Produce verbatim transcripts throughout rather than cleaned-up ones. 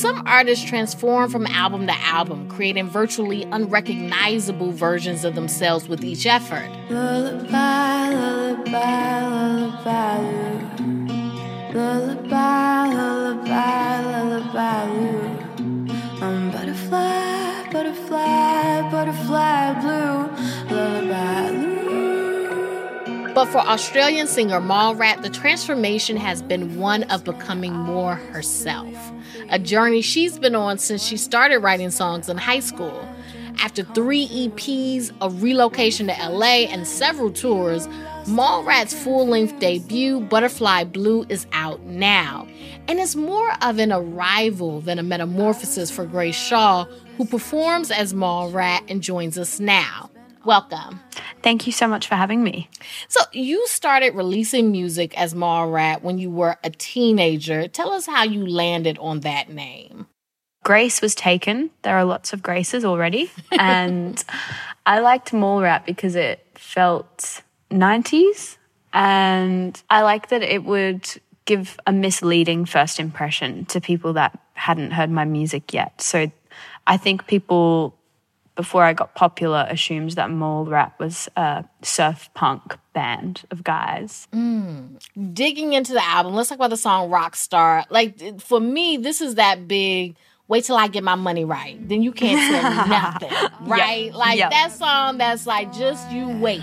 some artists transform from album to album, creating virtually unrecognizable versions of themselves with each effort. Lullaby, lullaby, lullaby, lullaby, lullaby, lullaby, I'm butterfly, butterfly, butterfly blue, lullaby, blue. But for Australian singer Mallrat, the transformation has been one of becoming more herself, a journey she's been on since she started writing songs in high school. After three E Ps, a relocation to L A, and several tours, Mallrat's full-length debut, Butterfly Blue, is out now. And it's more of an arrival than a metamorphosis for Grace Shaw, who performs as Mallrat and joins us now. Welcome. Thank you so much for having me. So you started releasing music as Mallrat when you were a teenager. Tell us how you landed on that name. Grace was taken. There are lots of Graces already. And I liked Mallrat because it felt nineties. And I liked that it would give a misleading first impression to people that hadn't heard my music yet. So I think people, before I got popular, assumed that Mallrat was a surf punk band of guys. Mm. Digging into the album, let's talk about the song Rockstar. Like, for me, this is that big, wait till I get my money right. Then you can't say nothing, right? Yep. Like, yep. that song that's like, just you wait.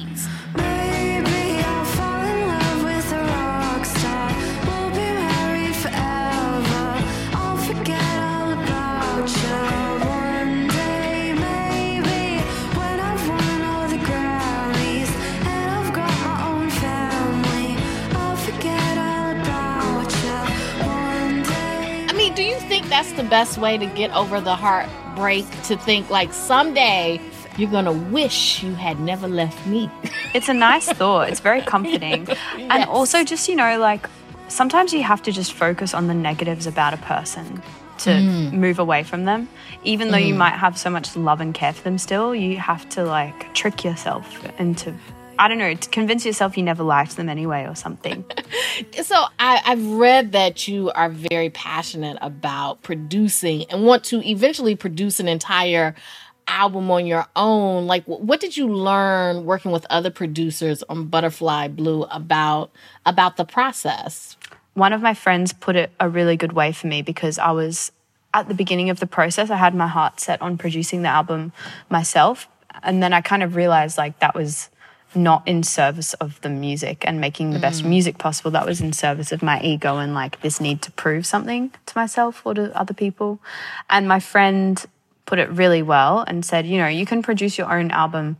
Maybe I'll fall in love with a rock star. We'll be married forever. I'll forget all about you. One day, maybe, when I've won all the Grammys and I've got my own family, I'll forget all about you. One day. I mean, do you think that's the best way to get over the heartbreak, to think like someday you're going to wish you had never left me? It's a nice thought. It's very comforting. Yes. And also just, you know, like sometimes you have to just focus on the negatives about a person to mm. move away from them. Even though mm. you might have so much love and care for them still, you have to like trick yourself into, I don't know, to convince yourself you never liked them anyway or something. So I, I've read that you are very passionate about producing and want to eventually produce an entire album on your own. Like, what did you learn working with other producers on Butterfly Blue about about the process? One of my friends put it a really good way for me, because I was at the beginning of the process, I had my heart set on producing the album myself. And then I kind of realized like that was not in service of the music and making the mm. best music possible. That was in service of my ego and like this need to prove something to myself or to other people. And my friend put it really well and said, you know, you can produce your own album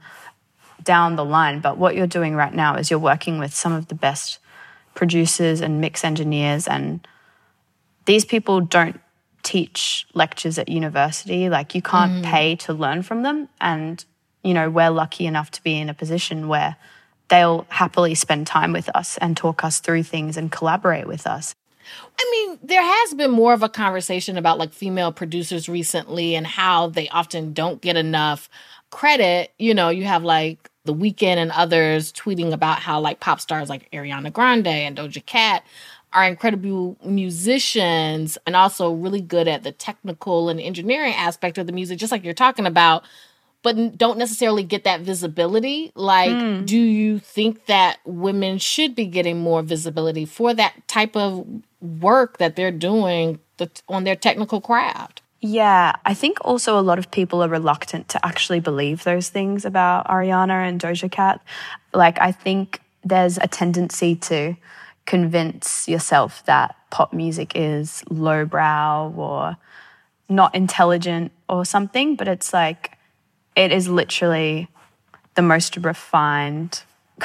down the line, but what you're doing right now is you're working with some of the best producers and mix engineers, and these people don't teach lectures at university. Like, you can't mm. pay to learn from them. And, you know, we're lucky enough to be in a position where they'll happily spend time with us and talk us through things and collaborate with us. I mean, there has been more of a conversation about like female producers recently and how they often don't get enough credit. You know, you have like The Weeknd and others tweeting about how like pop stars like Ariana Grande and Doja Cat are incredible musicians and also really good at the technical and engineering aspect of the music, just like you're talking about, but don't necessarily get that visibility. Like, mm. do you think that women should be getting more visibility for that type of work that they're doing on their technical craft? Yeah, I think also a lot of people are reluctant to actually believe those things about Ariana and Doja Cat. Like, I think there's a tendency to convince yourself that pop music is lowbrow or not intelligent or something, but it's like, it is literally the most refined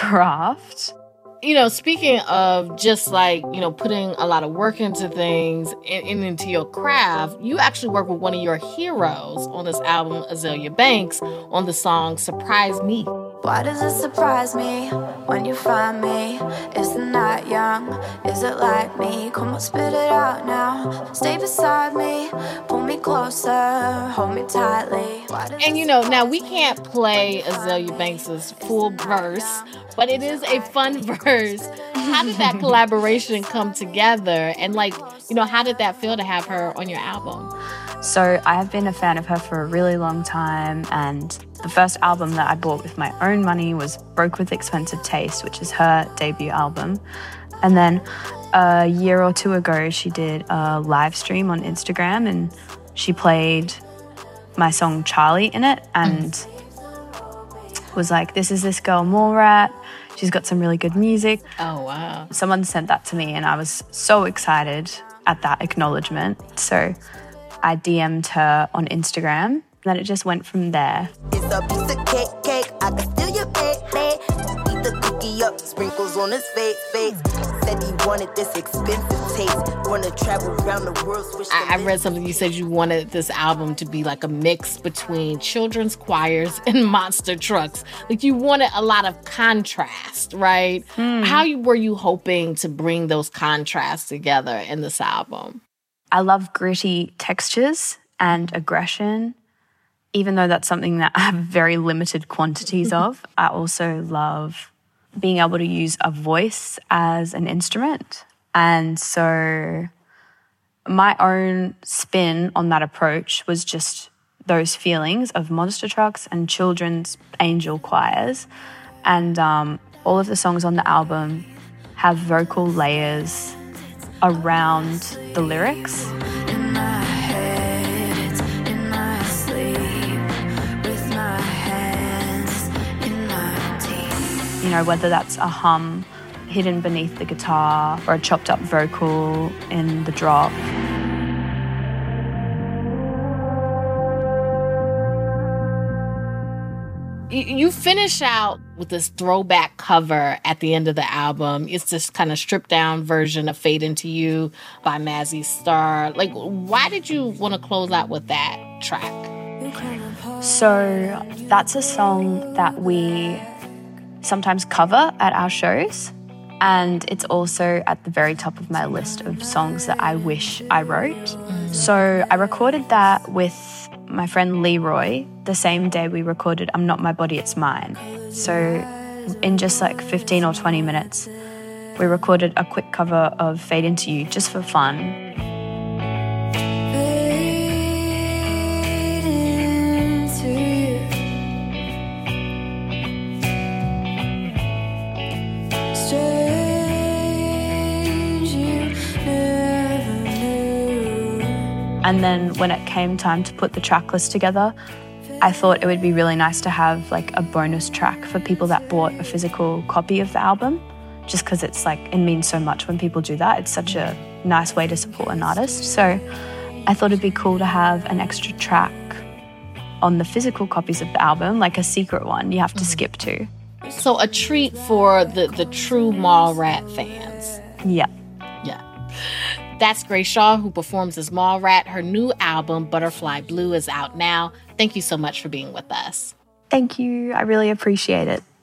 craft. You know, speaking of just like, you know, putting a lot of work into things and, and into your craft, you actually work with one of your heroes on this album, Azealia Banks, on the song Surprise Me. Why does it surprise me when you find me? Is the night young? Is it like me? Come on, spit it out now. Stay beside me, pull me closer, hold me tightly. And you know, now we can't play Azealia Banks' full verse, but it is a fun verse. how did that collaboration come together? And like, you know, how did that feel to have her on your album? So I have been a fan of her for a really long time, and the first album that I bought with my own money was Broke with Expensive Taste, which is her debut album. And then a year or two ago, she did a live stream on Instagram and she played my song Charlie in it and mm. was like, this is this girl Mallrat. She's got some really good music. Oh, wow. Someone sent that to me and I was so excited at that acknowledgement. So I D M'd her on Instagram and then it just went from there. It's a piece of cake, cake. I can steal your bake, bake. Eat the cookie up, sprinkles on his face, face. Said he wanted this expensive taste. Wanna travel around the world, switch the I, I read something you said you wanted this album to be like a mix between children's choirs and monster trucks. Like you wanted a lot of contrast, right? Mm. How you, were you hoping to bring those contrasts together in this album? I love gritty textures and aggression. Even though that's something that I have very limited quantities of, I also love being able to use a voice as an instrument. And so my own spin on that approach was just those feelings of monster trucks and children's angel choirs. And um, all of the songs on the album have vocal layers around the lyrics. In my head, it's in my sleep, with my hands in my teeth. You know, whether that's a hum hidden beneath the guitar or a chopped up vocal in the drop. You finish out with this throwback cover at the end of the album. It's this kind of stripped down version of Fade Into You by Mazzy Star. Like, why did you want to close out with that track? So that's a song that we sometimes cover at our shows. And it's also at the very top of my list of songs that I wish I wrote. So I recorded that with my friend Leroy the same day we recorded I'm Not My Body, It's Mine. So in just like fifteen or twenty minutes, we recorded a quick cover of Fade Into You just for fun. Fade into you. Strange you never knew. And then when it came time to put the track list together, I thought it would be really nice to have like a bonus track for people that bought a physical copy of the album, just because it's like, it means so much when people do that. It's such a nice way to support an artist. So I thought it'd be cool to have an extra track on the physical copies of the album, like a secret one you have to skip to. So a treat for the, the true Mallrat fans. Yeah. Yeah. That's Grace Shaw, who performs as Mallrat. Her new album, Butterfly Blue, is out now. Thank you so much for being with us. Thank you. I really appreciate it.